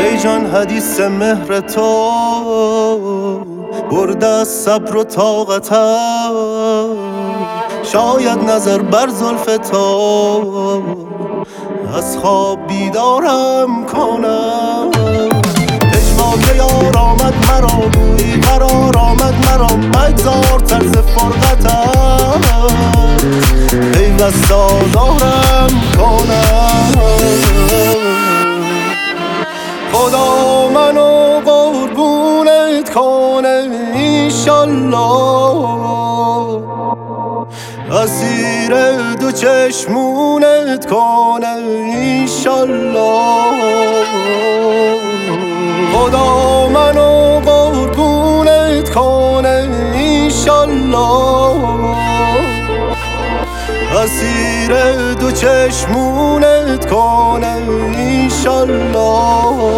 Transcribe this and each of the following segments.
ای جان حدیث مهر تو برده از صبر و طاقتم، شاید نظر بر زلف تو از خواب بیدارم کنم. اجبا یار آمد مرا، گویی قرار آمد مرا، مگذار طرز فرقتم پیوست آزارم کنم. خدا منو قربونت کنه ایشالله، اسیر دو چشمونت کنه ایشالله. خدا منو قربونت کنه ایشالله، اسیر دو چشمونت کنه ایشالله.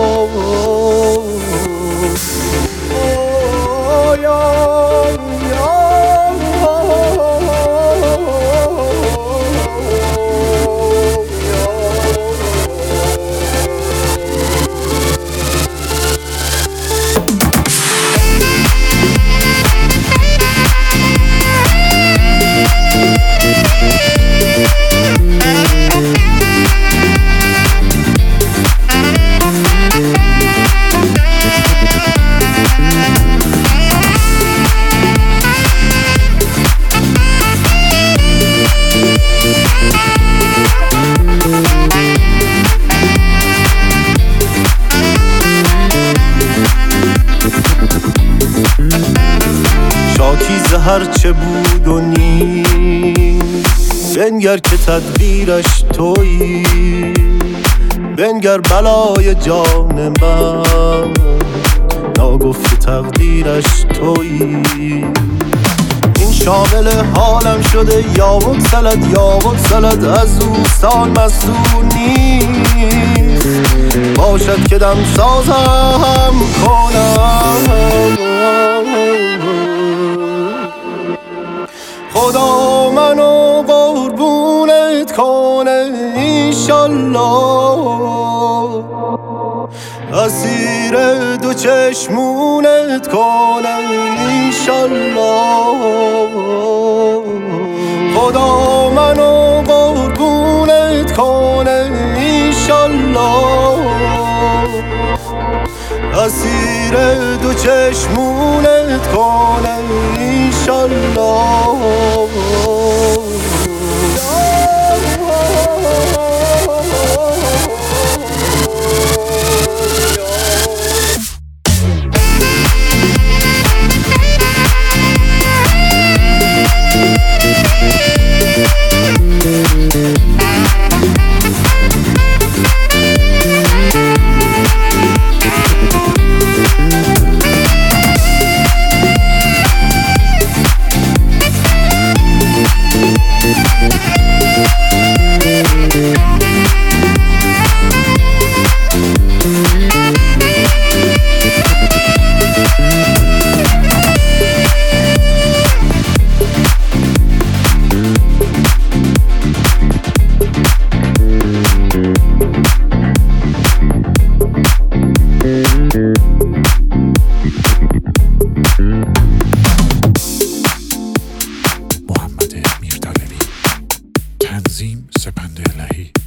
شاکی هرچه بود و نیست، بنگر که تدبیرش تویی، بنگر بلای جان من، ناگفته تقدیرش تویی. این شامل حالم شده یا بگسلد از دوستان مسئول نیست، باشد که دم سازم کنم. خدا منو قربونت کنه ایشالله، اسیر دو چشمونت کنه ایشالله. خدا منو قربونت کنه ایشالله، اسیر دو چشمونت کنه ایشالله. محمد میردلوی، تنظیم سپند الهی.